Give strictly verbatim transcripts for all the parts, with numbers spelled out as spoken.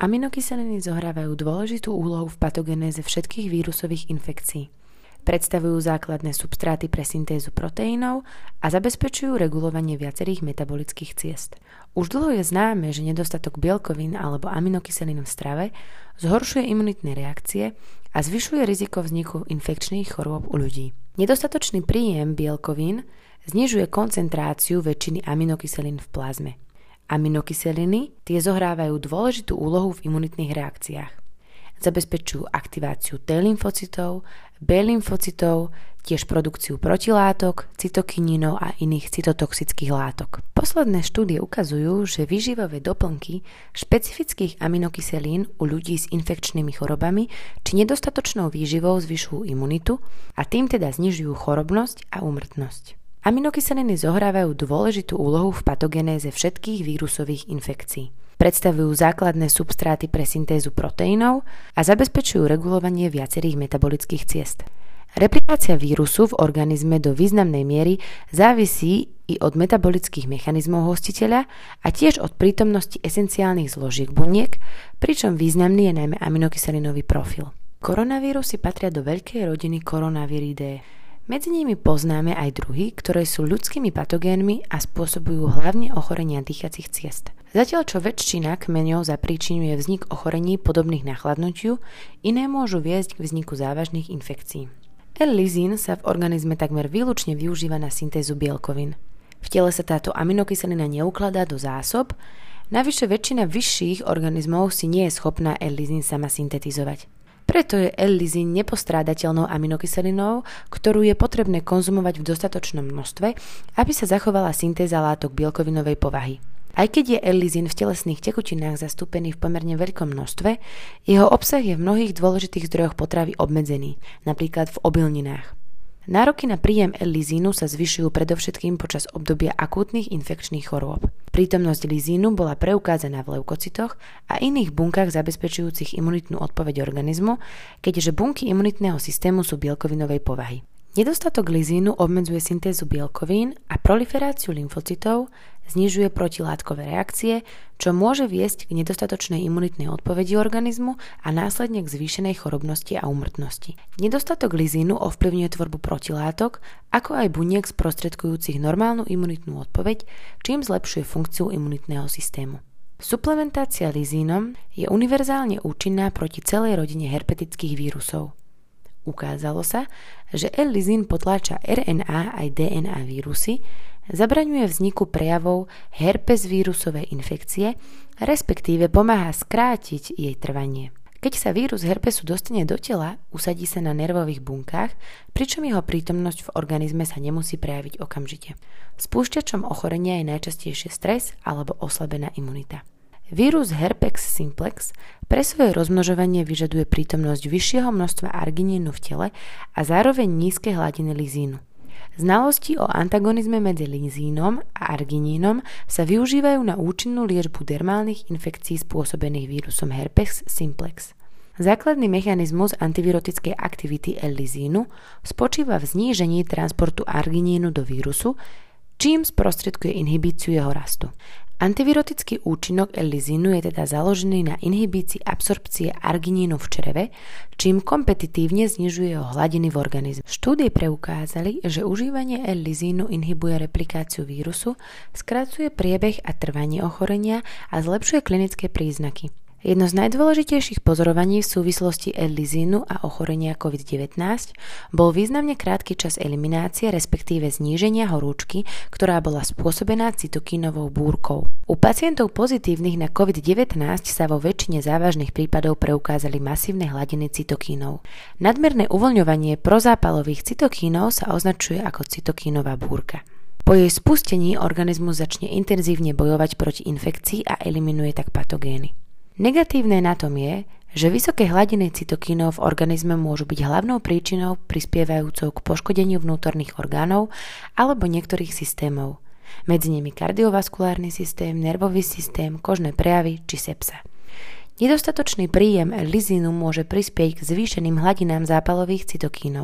Aminokyseliny zohrávajú dôležitú úlohu v patogenéze všetkých vírusových infekcií. Predstavujú základné substráty pre syntézu proteínov a zabezpečujú regulovanie viacerých metabolických ciest. Už dlho je známe, že nedostatok bielkovín alebo aminokyselín v strave zhoršuje imunitné reakcie a zvyšuje riziko vzniku infekčných chorôb u ľudí. Nedostatočný príjem bielkovín znižuje koncentráciu väčšiny aminokyselín v plazme. Aminokyseliny tie zohrávajú dôležitú úlohu v imunitných reakciách. Zabezpečujú aktiváciu T-lymfocytov, B-lymfocytov, tiež produkciu protilátok, cytokinínov a iných cytotoxických látok. Posledné štúdie ukazujú, že výživové doplnky špecifických aminokyselín u ľudí s infekčnými chorobami či nedostatočnou výživou zvyšujú imunitu a tým teda znižujú chorobnosť a úmrtnosť. Aminokyseliny zohrávajú dôležitú úlohu v patogenéze všetkých vírusových infekcií. Predstavujú základné substráty pre syntézu proteínov a zabezpečujú regulovanie viacerých metabolických ciest. Replikácia vírusu v organizme do významnej miery závisí i od metabolických mechanizmov hostiteľa a tiež od prítomnosti esenciálnych zložiek buniek, pričom významný je najmä aminokyselinový profil. Koronavírusy patria do veľkej rodiny Coronaviridae. Medzi nimi poznáme aj druhy, ktoré sú ľudskými patogénmi a spôsobujú hlavne ochorenia dýchacích ciest. Zatiaľ čo väčšina kmeňov zapríčinuje vznik ochorení podobných nachladnutiu, iné môžu viesť k vzniku závažných infekcií. L-lizín sa v organizme takmer výlučne využíva na syntézu bielkovín. V tele sa táto aminokyselina neukladá do zásob, navyše väčšina vyšších organizmov si nie je schopná L-lizín sama syntetizovať. Preto je L-lizín nepostrádateľnou aminokyselinou, ktorú je potrebné konzumovať v dostatočnom množstve, aby sa zachovala syntéza látok bielkovinovej povahy. Aj keď je L-lizín v telesných tekutinách zastúpený v pomerne veľkom množstve, jeho obsah je v mnohých dôležitých zdrojoch potravy obmedzený, napríklad v obilninách. Nároky na príjem L-lizínu sa zvyšujú predovšetkým počas obdobia akútnych infekčných chorôb. Prítomnosť lizínu bola preukázaná v leukocitoch a iných bunkách zabezpečujúcich imunitnú odpoveď organizmu, keďže bunky imunitného systému sú bielkovinovej povahy. Nedostatok lizínu obmedzuje syntézu bielkovín a proliferáciu lymfocytov, znižuje protilátkové reakcie, čo môže viesť k nedostatočnej imunitnej odpovedi organizmu a následne k zvýšenej chorobnosti a úmrtnosti. Nedostatok lizínu ovplyvňuje tvorbu protilátok, ako aj buniek sprostredkujúcich normálnu imunitnú odpoveď, čím zlepšuje funkciu imunitného systému. Suplementácia lizínom je univerzálne účinná proti celej rodine herpetických vírusov. Ukázalo sa, že L-lizín potláča er en á aj dé en á vírusy, zabraňuje vzniku prejavov herpes vírusovej infekcie, respektíve pomáha skrátiť jej trvanie. Keď sa vírus herpesu dostane do tela, usadí sa na nervových bunkách, pričom jeho prítomnosť v organizme sa nemusí prejaviť okamžite. Spúšťačom ochorenia je najčastejšie stres alebo oslabená imunita. Vírus herpes simplex pre svoje rozmnožovanie vyžaduje prítomnosť vyššieho množstva arginínu v tele a zároveň nízke hladiny lizínu. Znalosti o antagonizme medzi lizínom a arginínom sa využívajú na účinnú liečbu dermálnych infekcií spôsobených vírusom herpes simplex. Základný mechanizmus antivirotickej aktivity L-lizínu spočíva v znížení transportu arginínu do vírusu, čím sprostredkuje inhibíciu jeho rastu. Antivirotický účinok L-lizínu je teda založený na inhibícii absorpcie arginínu v čreve, čím kompetitívne znižuje jeho hladiny v organizme. Štúdie preukázali, že užívanie L-lizínu inhibuje replikáciu vírusu, skracuje priebeh a trvanie ochorenia a zlepšuje klinické príznaky. Jedno z najdôležitejších pozorovaní v súvislosti L-lizínu a ochorenia covid devätnásť bol významne krátky čas eliminácie, respektíve zníženia horúčky, ktorá bola spôsobená cytokínovou búrkou. U pacientov pozitívnych na covid devätnásť sa vo väčšine závažných prípadov preukázali masívne hladiny cytokínov. Nadmerné uvoľňovanie prozápalových cytokínov sa označuje ako cytokínová búrka. Po jej spustení organizmus začne intenzívne bojovať proti infekcii a eliminuje tak patogény. Negatívne na tom je, že vysoké hladiny cytokínov v organizme môžu byť hlavnou príčinou prispievajúcou k poškodeniu vnútorných orgánov alebo niektorých systémov, medzi nimi kardiovaskulárny systém, nervový systém, kožné prejavy či sepsa. Nedostatočný príjem lizínu môže prispieť k zvýšeným hladinám zápalových cytokínov.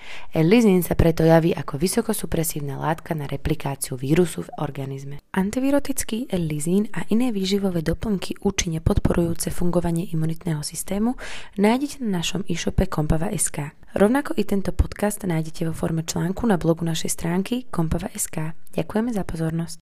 L-lizín sa preto javí ako vysokosupresívna látka na replikáciu vírusu v organizme. Antivirotický L-lizín a iné výživové doplnky účinne podporujúce fungovanie imunitného systému nájdete na našom e-shope Kompava bodka es ká. Rovnako i tento podcast nájdete vo forme článku na blogu našej stránky Kompava bodka es ká. Ďakujeme za pozornosť.